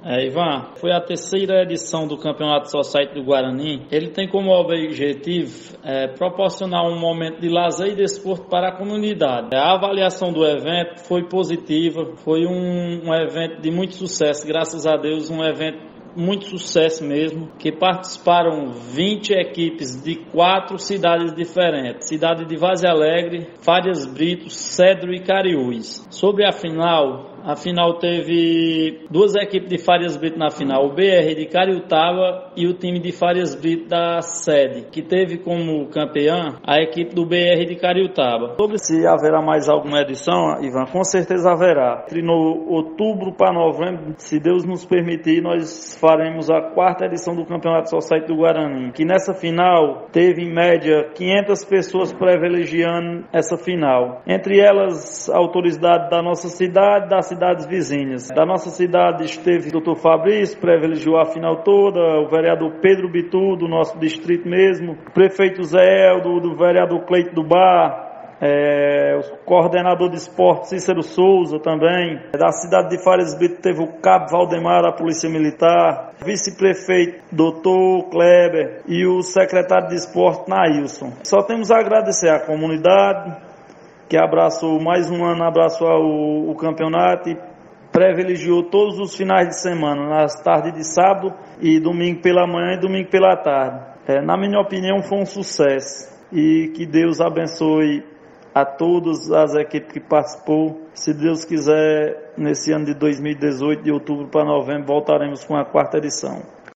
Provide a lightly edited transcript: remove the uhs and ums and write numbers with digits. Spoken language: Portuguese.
Ivan, foi a terceira edição do Campeonato Society do Guarani. Ele tem como objetivo proporcionar um momento de lazer e desporto para a comunidade. A avaliação do evento foi positiva, foi um evento de muito sucesso, graças a Deus, um evento muito sucesso mesmo, que participaram 20 equipes de 4 cidades diferentes: cidade de Vaze Alegre, Farias Brito, Cedro e Cariús. Sobre a final teve 2 equipes de Farias Brito na final, o BR de Cariutaba e o time de Farias Brito da sede, que teve como campeã a equipe do BR de Cariutaba. Sobre se haverá mais alguma edição, Ivan, com certeza haverá. Entre outubro para novembro, se Deus nos permitir, nós faremos a 4ª edição do Campeonato Society do Guarani, que nessa final teve em média 500 pessoas privilegiando essa final. Entre elas, autoridades da nossa cidade, das cidades vizinhas. Da nossa cidade esteve o Dr. Fabrício, privilegiou a final toda, o vereador Pedro Bitu, do nosso distrito mesmo, o prefeito Zé Eldo, do vereador Cleito do Bar, o coordenador de esporte Cícero Souza também. Da cidade de Farias Brito teve o cabo Valdemar da Polícia Militar, vice-prefeito Dr. Kleber e o secretário de esporte Nailson. Só temos a agradecer à comunidade que abraçou mais um ano, abraçou o campeonato e privilegiou todos os finais de semana, nas tardes de sábado e domingo pela manhã e domingo pela tarde. Na minha opinião, foi um sucesso e que Deus abençoe a todas as equipes que participou. Se Deus quiser, nesse ano de 2018, de outubro para novembro, voltaremos com a 4ª edição.